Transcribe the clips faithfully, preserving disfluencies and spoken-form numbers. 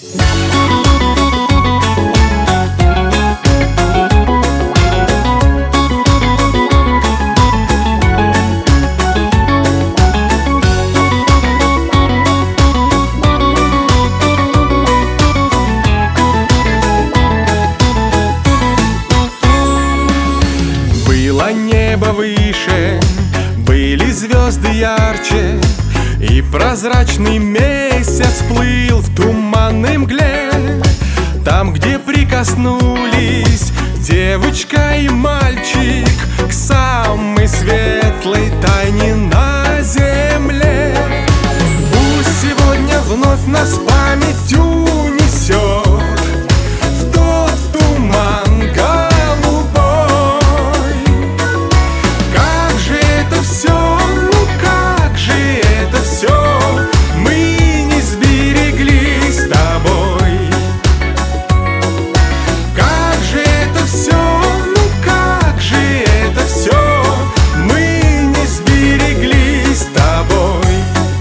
Было небо выше, были звезды ярче, и прозрачный месяц плыл в туманной мгле. Там, где прикоснулись девочка и мальчик к самой светлой тайне на земле. Пусть сегодня вновь нас память унесет в тот туман голубой. Как же это все, ну как же это все мы не сберегли с тобой. Как же это все, ну как же это все мы не сберегли с тобой.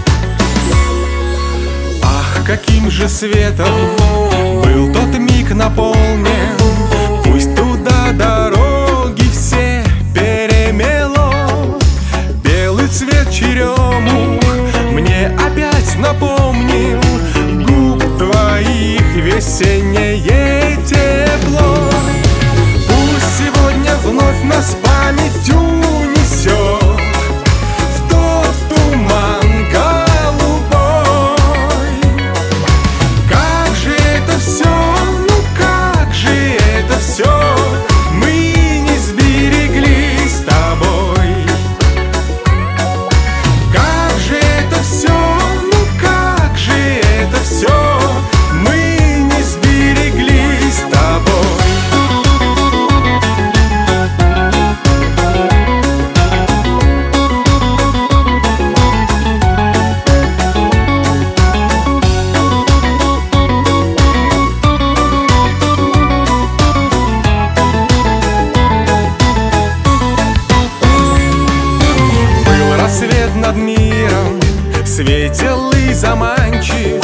Ах, каким же светом был тот миг наполнен, пусть туда дороги все перемело. Белый цвет черемух мне опять напомнил губ твоих весеннее тепло. Пусть сегодня вновь нас память унесет в тот туман голубой. Как же это все, ну как же это все мы не сберегли с тобой. Как же это все, ну как же это все мы не сберегли с тобой. Был рассвет над миром, светел и заманчив,